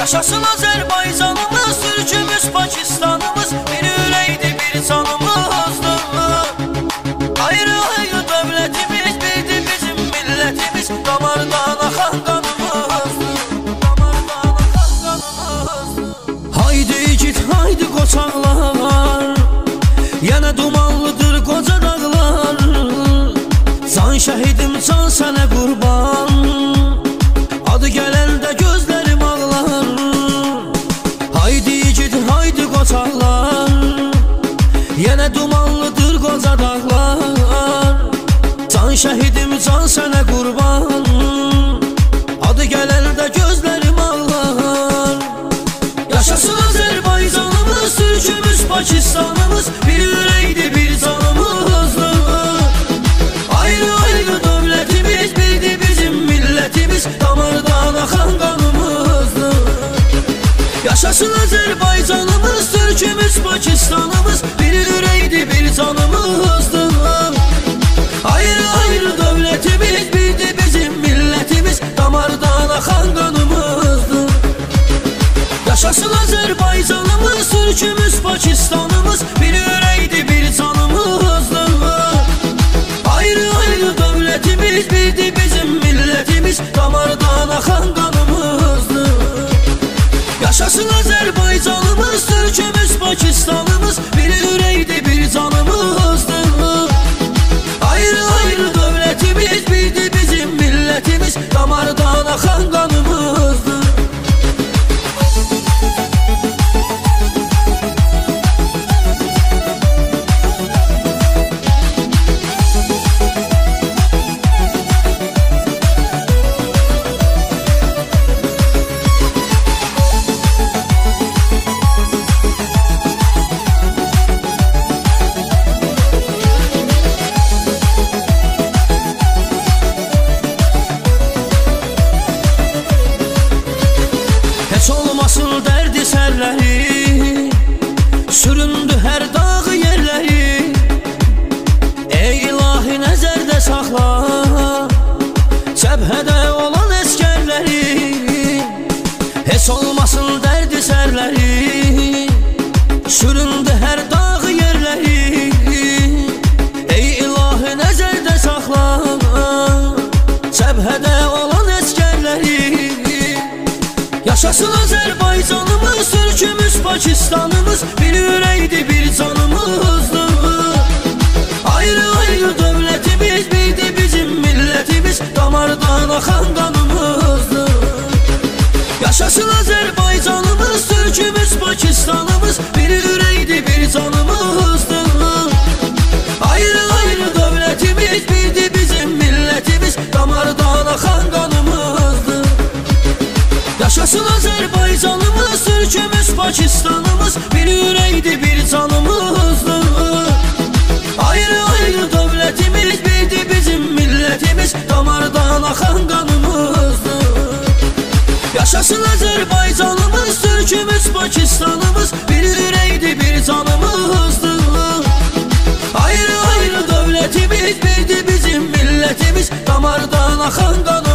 Yaşasın Azərbaycanımız, Türkümüz, Pakistanımız, bir ürəkdir, bir canımızdır. Ayrı ayrı dövlətimiz, birdir bizim millətimiz, damardan axan qanımızdır, damardan axan qanımızdır. Haydi igid, haydi qoçaqlar, yenə dumanlıdır qoca dağlar. Can şəhidim, can sənə qurban, adı gələndə gözlərim ağlar. Haydi igid, haydi qoçaqlar, yenə dumanlıdır qoca dağlar. Can şəhidim, can sənə qurban, adı gələndə gözlərim ağlar. Yaşasın Azərbaycanımız, Türkümüz, Pakistanımız, bir ürəkdir, bir canımızdır. Ayrı ayrı dövlətimiz, birdir bizim millətimiz, damardan axan qanımızdır. Yaşasın Azərbaycanımız, Türkümüz, Pakistanımız, bir ürəkdir, bir canımızdır. Ayrı ayrı dövlətimiz, birdir bizim millətimiz, damardan axan qanımızdır. Yaşasın Azərbaycanımız, Türkümüz, Pakistanımız, bir ürəkdir, bir canımızdır. Ayrı ayrı dövlətimiz, birdir bizim millətimiz, damardan axan qanımızdır. Yaşasın Azərbaycanımız, Türkümüz, Pakistanımız, bir ürəkdir, bir canımızdır. Ayrı ayrı dövlətimiz, birdir bizim millətimiz, damardan axan qanımızdır. Heç olmasın dərdi sərləri, süründü hər dağ yerləri. Ey ilahi nəzərdə saxla, cəbhədə olan əskərləri. Heç olmasın dərdi sərləri, süründü hər dağ yerləri. Ey ilahi nəzərdə saxla, cəbhədə olan əskərləri. Yaşasın Azərbaycanımız, Türkümüz, Pakistanımız, bir ürəkdir, bir canımızdır. Ayrı ayrı dövlətimiz, birdir bizim millətimiz, damardan axan qanımızdır. Yaşasın Azərbaycanımız, Türkümüz, Pakistanımız, bir ürəkdir, bir canımızdır. Ayrı ayrı dövlətimiz, birdir bizim millətimiz, damardan axan qanımızdır. Yaşasın Azərbaycanımız, Türkümüz, Pakistanımız, bir ürəkdir, bir canımızdır. Ayrı ayrı dövlətimiz, birdir bizim millətimiz, damardan axan qanımızdır. Yaşasın Azərbaycanımız, Türkümüz, Pakistanımız, bir ürəkdir, bir canımızdır. Ayrı ayrı dövlətimiz, birdir bizim millətimiz, damardan axan qanımızdır.